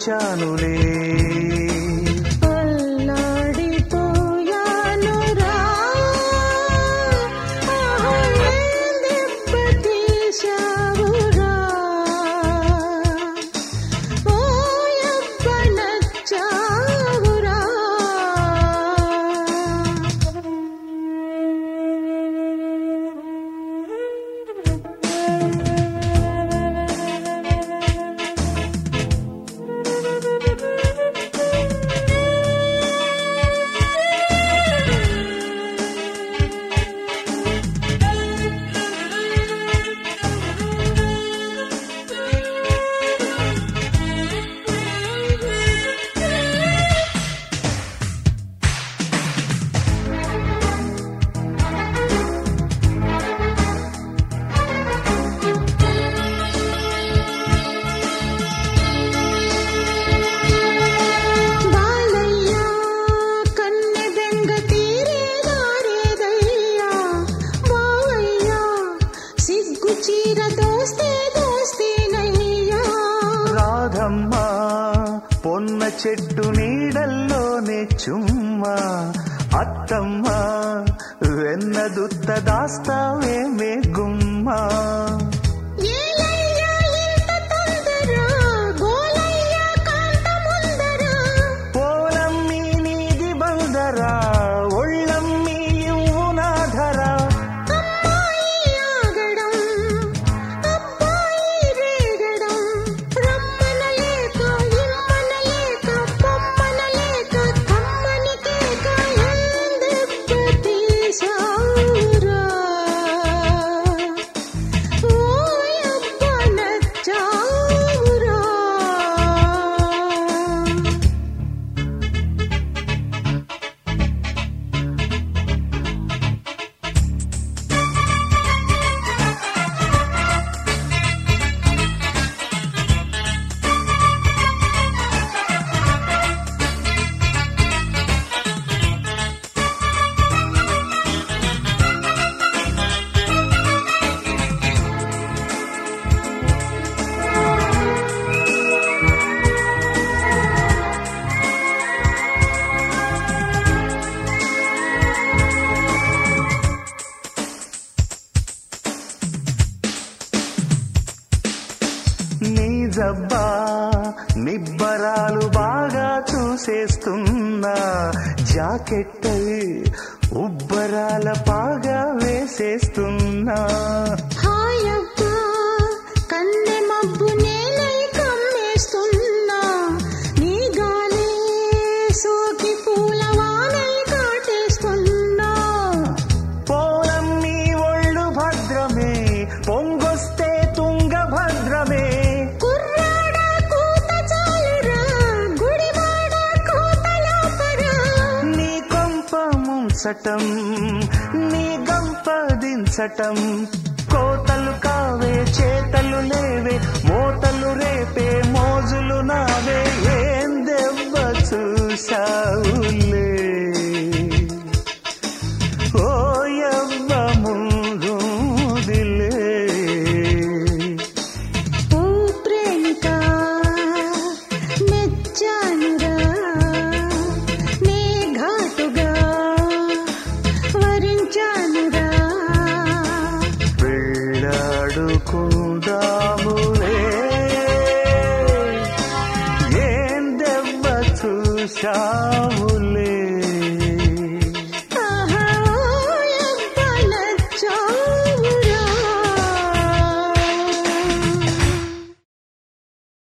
వచ్చానులే. రాధమ్మా పొన్న చెట్టు నీడల్లోనే చుమ్మా, అత్తమ్మ వెన్నదుత్త దాస్తావేమే గుమ్మా. పోలమ్మీ నీది బందరా, ఒళ్ళమ్మీ ఇవ్వు నాధరా. నీ జబ్బా నిబ్బరాలు బాగా చూసేస్తున్నా, జాకెట్ ఉబ్బరాల పాగా వేసేస్తున్నా. కన్నె మబ్బు నేలై కమ్మేస్తున్నా, నీ గాలి సోకి పూలవానై కాటేస్తున్నా. పోలమ్మీ ఒళ్ళు భద్రమే, పొంగొస్తే తుంగభద్రమే. నీ కొంప ముంచటం, నీ గంప దించటం, కోతలు కావే చేతలు లేవే, మోతలు రేపే మోజులు నావే. ఏం దెబ్బ చూశావులే ఓయవ్వ ముందుదిలే. ఓ ప్రేమిక మెచ్చానురా, నే ఘాటుగా వరించానురా. పెళ్ళాడుకుందాములే, ఏం దెబ్బ చూశావులే.